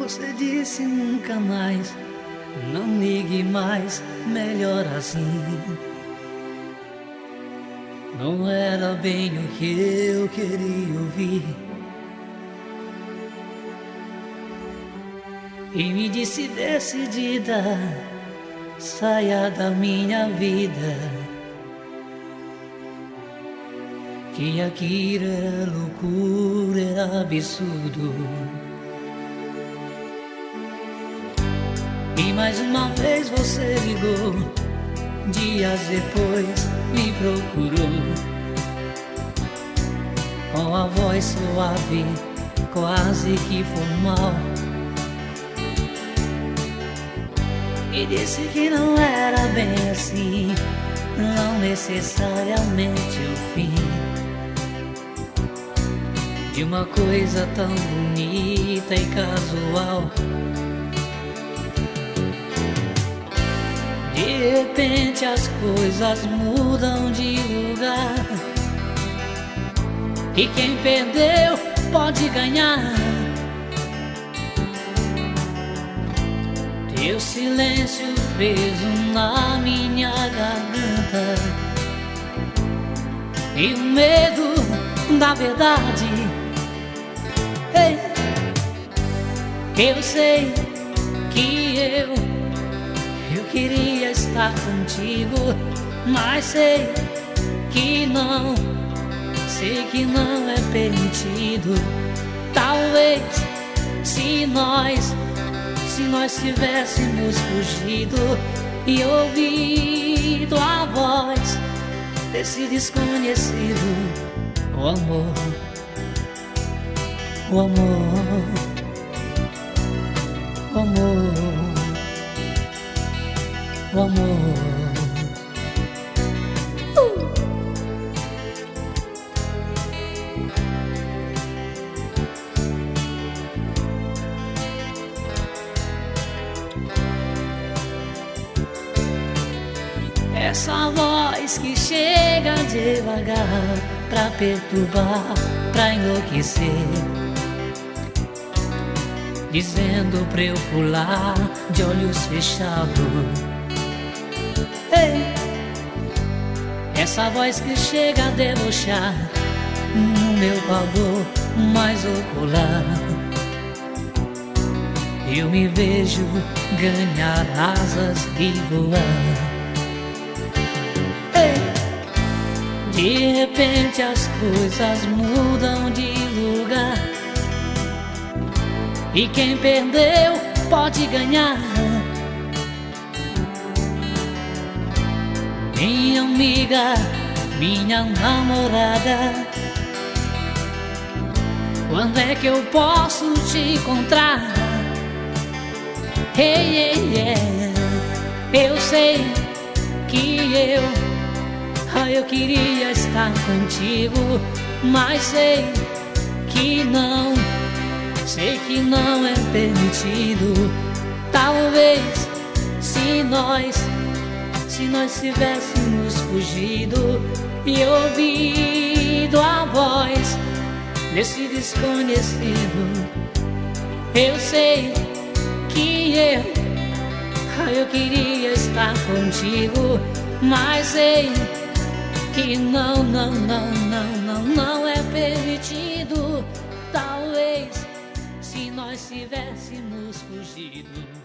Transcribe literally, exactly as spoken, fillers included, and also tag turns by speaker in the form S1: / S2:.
S1: você disse nunca mais. Não ligue mais, melhor assim. Não era bem o que eu queria ouvir. E me disse decidida, saia da minha vida, que aquilo era loucura, era absurdo. E mais uma vez você ligou, dias depois me procurou, com a voz suave, quase que formal, e disse que não era bem assim, não necessariamente o fim de uma coisa tão bonita e casual. De repente as coisas mudam de lugar, e quem perdeu pode ganhar. Teu silêncio preso na minha garganta, e o medo da verdade. Ei, eu sei que eu Eu queria estar contigo, mas sei que não, sei que não é permitido. Talvez se nós, se nós tivéssemos fugido e ouvido a voz desse desconhecido, o amor, o amor, o amor, o amor. Uh! Essa voz que chega devagar pra perturbar, pra enlouquecer, dizendo pra eu pular de olhos fechados. Ei, essa voz que chega a debochar no meu pavor mais ocular. Eu me vejo ganhar asas e voar. Ei, de repente as coisas mudam de lugar, e quem perdeu pode ganhar. Minha amiga, minha namorada, quando é que eu posso te encontrar? Hey, hey, yeah. Eu sei que eu, ah, eu queria estar contigo, mas sei que não, sei que não é permitido. Talvez se nós, se nós tivéssemos fugido e ouvido a voz desse desconhecido, eu sei que eu, ah, eu queria estar contigo, mas sei que não, não, não, não, não, não é permitido. Talvez se nós tivéssemos fugido.